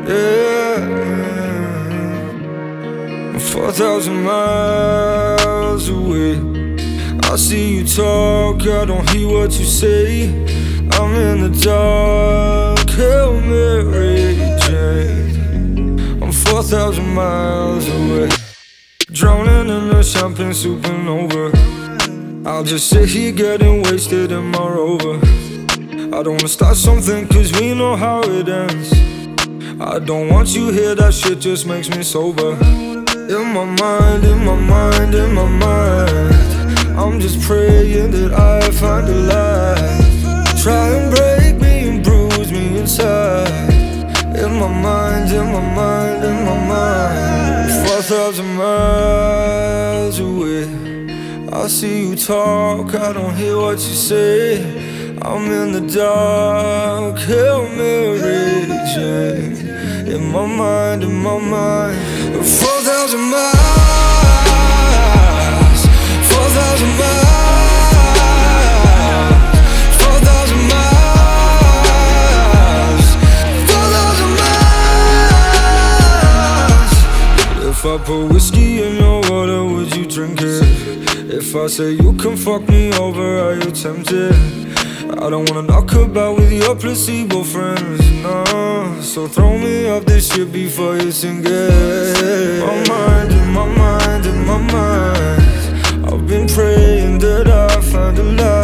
Yeah, 4,000 miles away. I see you talk, I don't hear what you say. I'm in the dark, Hail Mary Jane. I'm 4,000 miles away, drowning in the champagne supernova. I'll just sit here getting wasted in my Rover. I don't wanna start something cause we know how it ends. I don't want you here, that shit just makes me sober. In my mind, in my mind, in my mind, I'm just praying that I find a light. Try and break me and bruise me inside. In my mind, in my mind, in my mind, 4,000 miles away. I see you talk, I don't hear what you say. I'm in the dark, Hail Mary Jane. In my mind, in my mind, 4,000 miles, 4,000 miles, 4,000 miles, 4,000 miles. If I put whiskey in your water, would you drink it? If I say you can fuck me over, are you tempted? I don't wanna knock about with your placebo friends, no. So throw me off this shit before you sink it. My mind, in my mind, in my mind, I've been praying that I find a light.